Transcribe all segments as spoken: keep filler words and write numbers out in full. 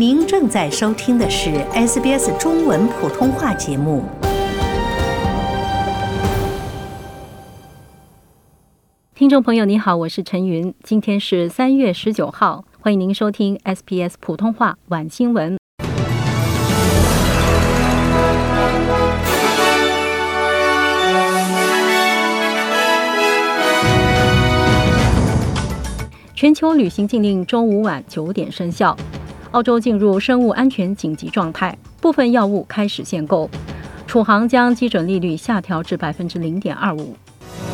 您正在收听的是 S B S 中文普通话节目。 听众朋友你好，我是陈云，今天是三月十九号，欢迎您收听 S B S 普通话晚新闻。全球旅行禁令周五晚九点生效，澳洲进入生物安全紧急状态，部分药物开始限购，储行将基准利率下调至 百分之零点二五。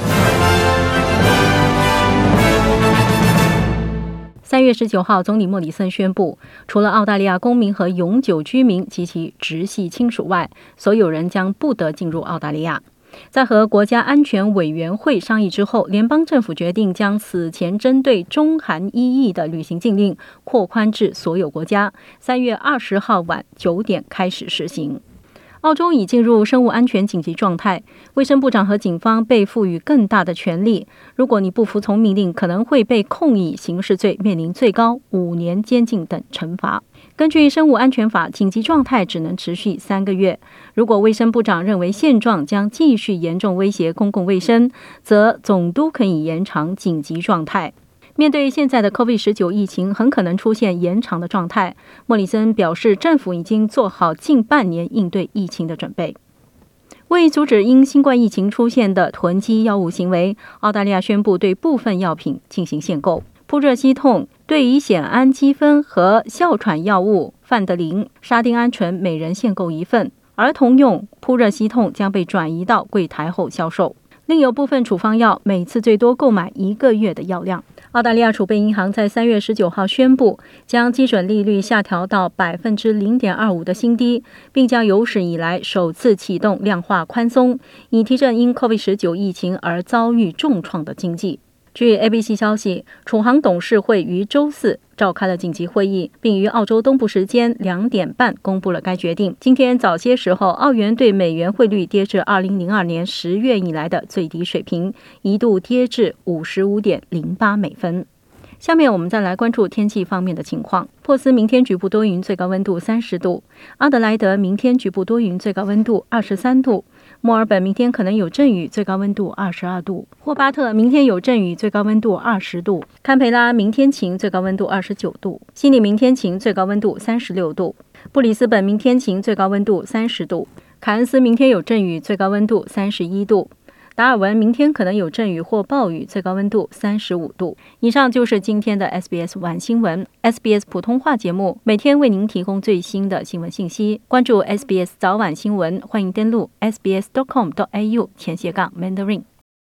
三月十九号，总理莫里森宣布，除了澳大利亚公民和永久居民及其直系亲属外，所有人将不得进入澳大利亚。在和国家安全委员会商议之后，联邦政府决定将此前针对中韩一役的旅行禁令扩宽至所有国家，三月二十号晚九点开始实行。澳洲已进入生物安全紧急状态，卫生部长和警方被赋予更大的权力。如果你不服从命令，可能会被控以刑事罪，面临最高五年监禁等惩罚。根据生物安全法，紧急状态只能持续三个月。如果卫生部长认为现状将继续严重威胁公共卫生，则总督可以延长紧急状态。面对现在的 COVID 十九 疫情很可能出现延长的状态，莫里森表示政府已经做好近半年应对疫情的准备。为阻止因新冠疫情出现的囤积药物行为，澳大利亚宣布对部分药品进行限购。扑热息痛、对乙酰氨基酚和哮喘药物范德林、沙丁胺醇每人限购一份，儿童用扑热息痛将被转移到柜台后销售。另有部分处方药每次最多购买一个月的药量。澳大利亚储备银行在三月十九号宣布，将基准利率下调到 百分之零点二五 的新低，并将有史以来首次启动量化宽松，以提振因 COVID 十九 疫情而遭遇重创的经济。据 A B C 消息，储行董事会于周四召开了紧急会议，并于澳洲东部时间两点半公布了该决定。今天早些时候，澳元对美元汇率跌至二零零二年十月以来的最低水平，一度跌至 五十五点零八美分。下面我们再来关注天气方面的情况。珀斯明天局部多云，最高温度三十度；阿德莱德明天局部多云，最高温度二十三度；墨尔本明天可能有阵雨，最高温度二十二度；霍巴特明天有阵雨，最高温度二十度；堪培拉明天晴，最高温度二十九度；悉尼明天晴，最高温度三十六度；布里斯本明天晴，最高温度三十度；凯恩斯明天有阵雨，最高温度三十一度；达尔文明天可能有阵雨或暴雨，最高温度三十五度。以上就是今天的 S B S 晚新闻。S B S 普通话节目每天为您提供最新的新闻信息。关注 S B S 早晚新闻，欢迎登录 s b s dot com dot a u 前斜杠 Mandarin。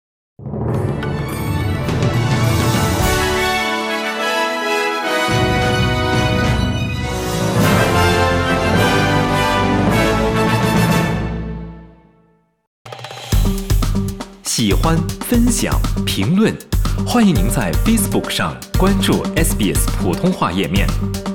喜欢、分享、评论，欢迎您在 Facebook 上关注 S B S 普通话页面。